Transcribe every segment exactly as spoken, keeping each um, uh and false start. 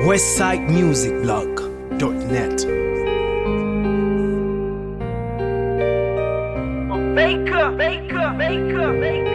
westside music blog dot net. Baker, Baker, Baker, Baker.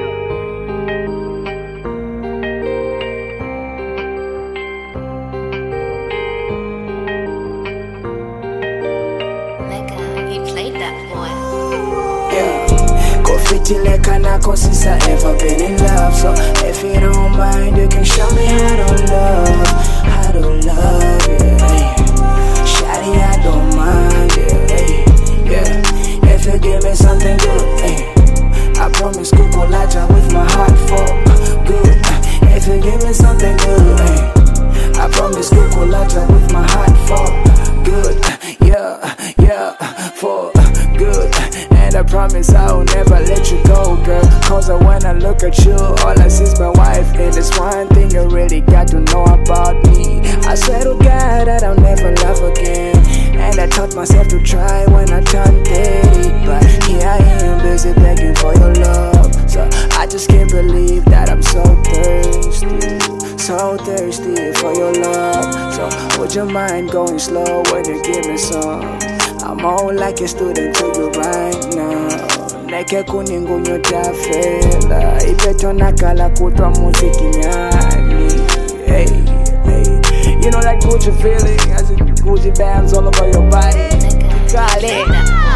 Mega, you played that boy. Yeah, go fit it like an echo since I ever been in love. So if you don't mind, you can show me how to love, how to love, yeah. Shawty, I don't mind, yeah, yeah. If you give me something good, yeah. I promise Kukulacha with my heart for good. If you give me something good, eh, I promise Kukulacha with my heart for good. Yeah, yeah, for good. And I promise I will never let you go, girl. Cause when I look at you, all I see is my wife. And there's one thing you really got to know about me. I swear to God that I'll never love again. And I taught myself to try when I turned thirty. But here I am busy begging for your love. So I just can't believe that I'm so thirsty, so thirsty for your love. So would you mind going slow when you give me some? I'm all like a student to you right now. Neke kuningunyo tafela ipeto nakala kutwa muziki nyani. Hey, hey. You know that Gucci feeling as in Gucci bands all over your body. Got it.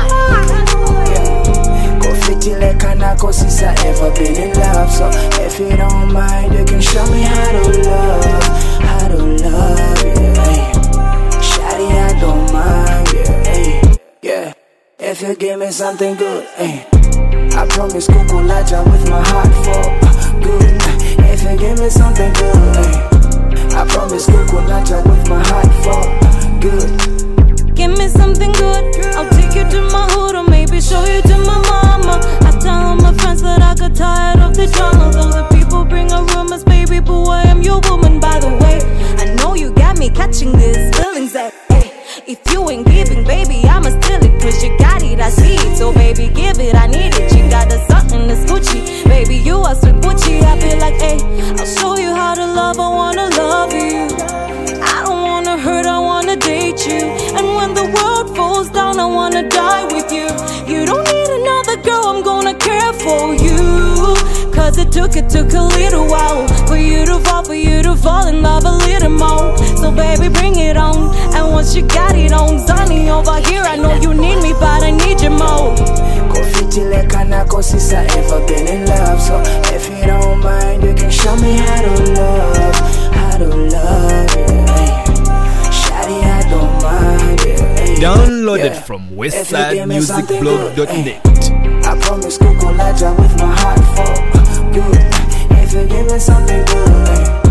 Yeah. Go fit it like an echo since I ever been in love. So if you don't mind, you can show me how to love, how to love, yeah. Shawty, I don't mind, yeah, yeah. If you give me something good, eh, I promise Kukulacha with my heart for good. If you give me something good, eh, I promise Kukulacha with my heart for good. Give me something good, I'll take you to my hood or maybe show you to my mama. I tell all my friends that I got tired of the drama. Though the people bring up rumors, baby boo, I am your woman. By the way, I know you got me catching these feelings that, hey, if you ain't giving, baby, I'ma steal it. Cause you got it, I see it. So baby, give it, I need it. You got the something that's Gucci. Baby, you are sweet Gucci. I feel like, hey, I'll show you how to love, I wanna love you. I don't wanna hurt, I wanna date you. And when the world falls down, I wanna die with you. You don't need another girl, I'm gonna care for you. Cause it took, it took a little while for you to fall, for you to fall in love a little more. So baby, bring it on. And once you got it on, Zani over here, I know you need me, but I need you more. Go fit it like an echo since I ever been in love. So if you don't mind, you can show me how to love, how to love, yeah. Shawty, I don't mind, yeah. Downloaded yeah. from westside music blog dot net. I promise Kukulacha with my heart for good. If you give me something good, eh,